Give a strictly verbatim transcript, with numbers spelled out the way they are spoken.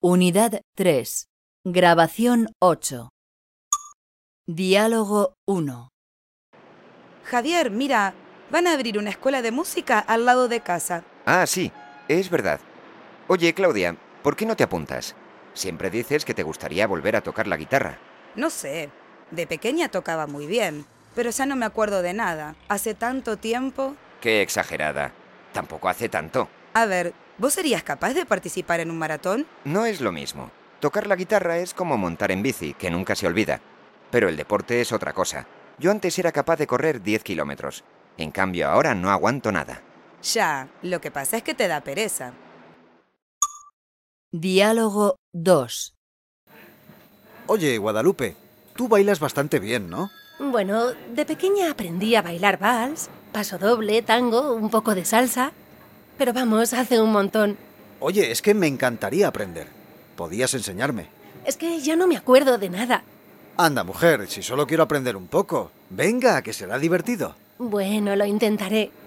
Unidad tres. Grabación ocho. Diálogo uno. Javier, mira, van a abrir una escuela de música al lado de casa. Ah, sí, es verdad. Oye, Claudia, ¿por qué no te apuntas? Siempre dices que te gustaría volver a tocar la guitarra. No sé, de pequeña tocaba muy bien, pero ya no me acuerdo de nada. Hace tanto tiempo... Qué exagerada. Tampoco hace tanto. A ver, ¿vos serías capaz de participar en un maratón? No es lo mismo. Tocar la guitarra es como montar en bici, que nunca se olvida. Pero el deporte es otra cosa. Yo antes era capaz de correr diez kilómetros. En cambio, ahora no aguanto nada. Ya, lo que pasa es que te da pereza. Diálogo dos. Oye, Guadalupe, tú bailas bastante bien, ¿no? Bueno, de pequeña aprendí a bailar vals, paso doble, tango, un poco de salsa. Pero vamos, hace un montón. Oye, es que me encantaría aprender. ¿Podías enseñarme? Es que ya no me acuerdo de nada. Anda, mujer, si solo quiero aprender un poco. Venga, que será divertido. Bueno, lo intentaré.